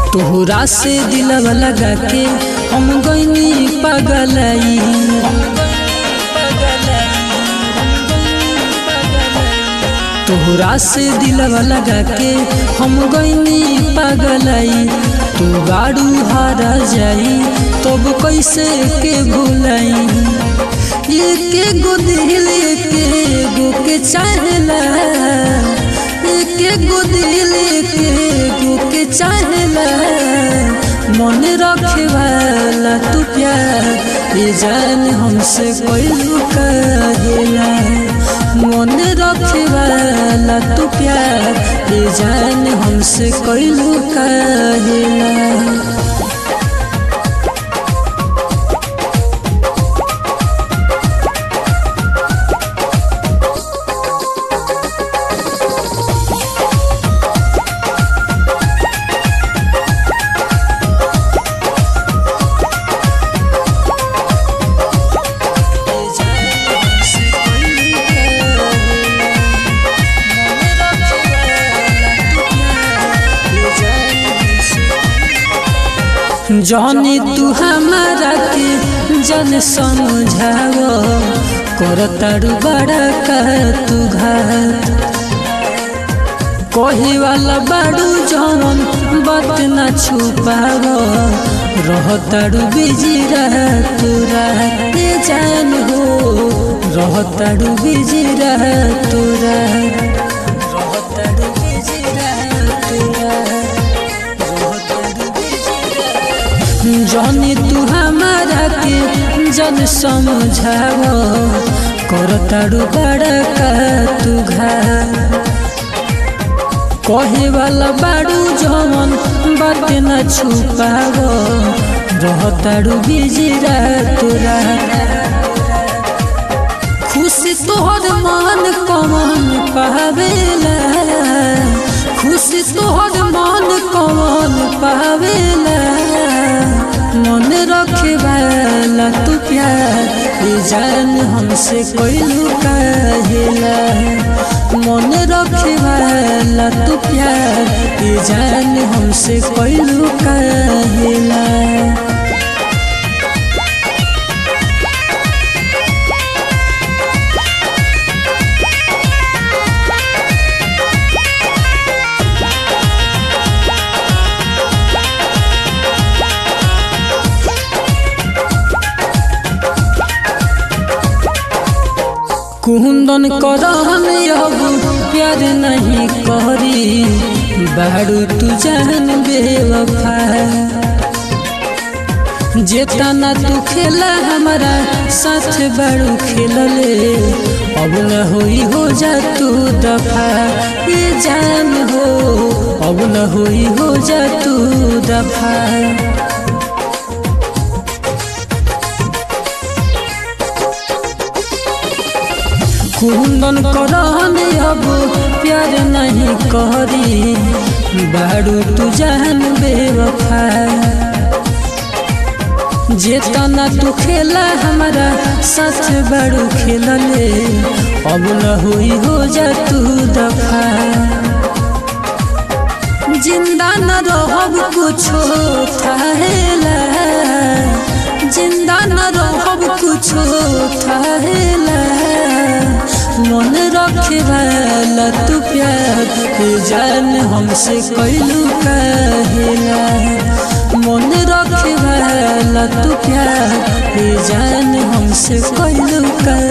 तोहरा से दिलवा लगा के हम गइनी पगलाई। तोहरा से दिलवा लगा के हम गइनी पगलाई। तू गाड़ू हारा जाई तब कैसे के भूलाई। एक गो दिल एक गो के चाहला, एक गो दिल एक गो के चाहला। मन रखे वाला तू प्यार ये जान हमसे कोई कहेला। मन रखे वाला तू प्यार ये जान हमसे कोई कहेला। जानी तू हमारा के जन समझाओ करतारू बड़ा का तू घात। कहे वाला बाड़ू जवन बात न छुपाओ रहतारू बिजी रात रात जान हो। रहतारू बिजी रात रात जानी तू हमारा के जन समझाओ करतारू बड़ा का तू घात। कहे वाला बाड़ू जवन बात न छुपाओ रहतारू बिजी रात रात। खुशी तोहर मन कौन पावेला, खुशी तोहर मन कौन पावेला। मन रखे वाला तू प्यार ये जान हमसे कोई कहेला। मन रखे वाला तू प्यार ये जान हमसे कोई कहेला। कुंदन करहन अब प्यार नहीं करी बाड़ू तू जान बेवफा। जेतना तू खेला हमारा साथ बाड़ू खेलले अब न होई हो जा तू दफा। ये जान हो अब न होई हो जा तू दफा। कुंदन करहन अब प्यार नहीं करी बाड़ू तू जान बेवफा। जेतना तू खेला हमारा साथ बाड़ू खेलले अब न होई हो जा तू दफा। जिंदा न रहब कुछो थाहेला, जिंदा न रहब कुछो थाहेला। मन रखे वाला तू प्यार जान हमसे कैलू कहेला। मन रखे वाला तू प्यार जान हमसे कैलू कहेला।